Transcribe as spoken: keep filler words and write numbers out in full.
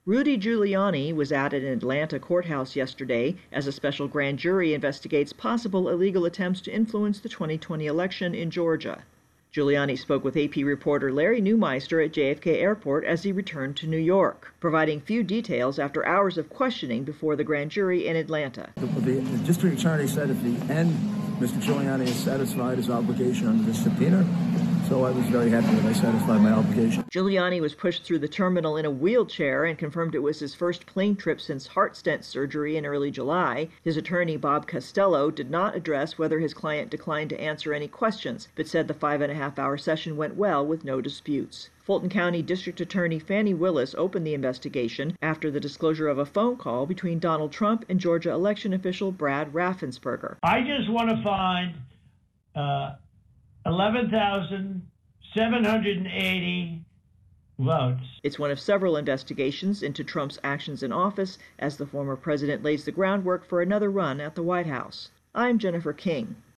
Rudy Giuliani was at an Atlanta courthouse yesterday as a special grand jury investigates possible illegal attempts to influence the twenty twenty election in Georgia. Giuliani spoke with A P reporter Larry Neumeister at J F K Airport as he returned to New York, providing few details after hours of questioning before the grand jury in Atlanta. The, the, the district attorney said at the end, Mister Giuliani has satisfied his obligation under the subpoena, so I was very happy that I satisfied my obligation. Giuliani was pushed through the terminal in a wheelchair and confirmed it was his first plane trip since heart stent surgery in early July. His attorney, Bob Costello, did not address whether his client declined to answer any questions, but said the five and a half hour session went well with no disputes. Fulton County District Attorney Fannie Willis opened the investigation after the disclosure of a phone call between Donald Trump and Georgia election official Brad Raffensperger. I just want to find uh, eleven thousand seven hundred eighty votes. It's one of several investigations into Trump's actions in office as the former president lays the groundwork for another run at the White House. I'm Jennifer King.